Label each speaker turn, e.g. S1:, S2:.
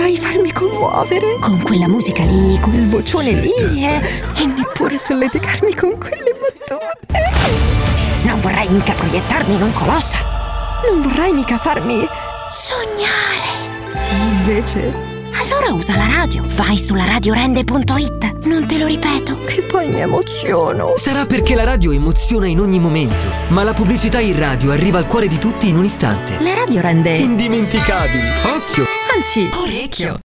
S1: vorrai farmi commuovere con quella musica lì, quel vocione lì e neppure solleticarmi con quelle battute. Non vorrai mica proiettarmi in un colosso. Non vorrai mica farmi sognare. Sì, invece. Allora usa la radio. Vai sulla radiorende.it. Non te lo ripeto, che poi mi emoziono.
S2: Sarà perché la radio emoziona in ogni momento, ma la pubblicità in radio arriva al cuore di tutti in un istante.
S1: La radio rende
S2: indimenticabili. Occhio!
S1: Anzi, orecchio.